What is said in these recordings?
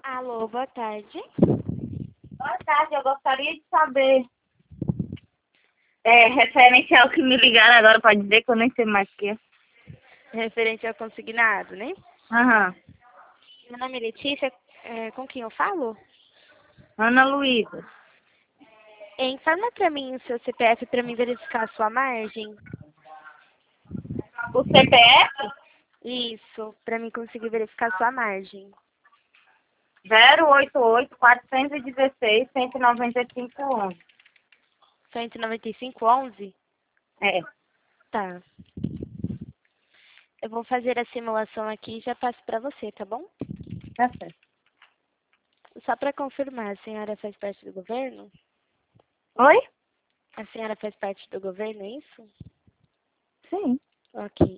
Alô, boa tarde. Boa tarde, eu gostaria de saber, referente ao que me ligaram agora, pode dizer que eu nem sei mais o que é. Referente ao consignado, né? Aham. Meu nome é Letícia, com quem eu falo? Ana Luísa. Informa pra mim o seu CPF pra mim verificar a sua margem. O CPF? Isso, pra mim conseguir verificar a sua margem. 088-416-195-11. 195,11? É, Tá. Eu vou fazer a simulação aqui e já passo pra você, tá bom? tá certo. Só pra confirmar, a senhora faz parte do governo? Oi? A senhora faz parte do governo, é isso? Sim. Ok.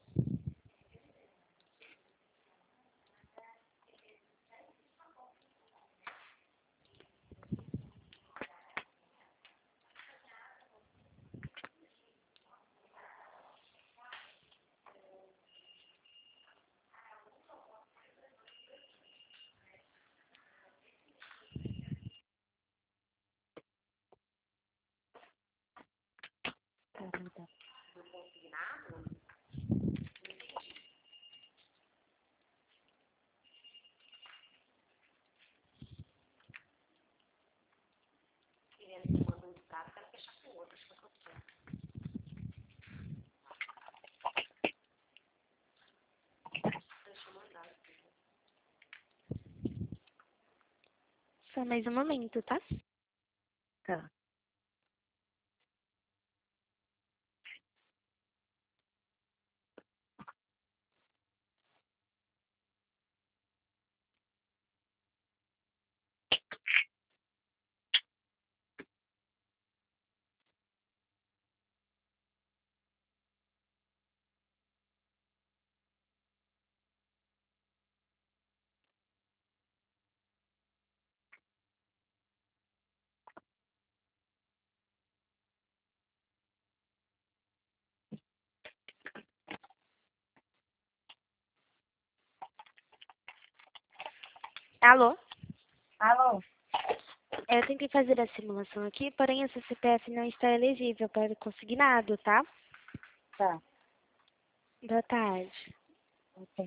Tá. Só mais um momento, tá? Tá. Alô? Alô? Eu tentei fazer a simulação aqui, porém esse CPF não está elegível para consignado, tá? Tá. Boa tarde. Ok.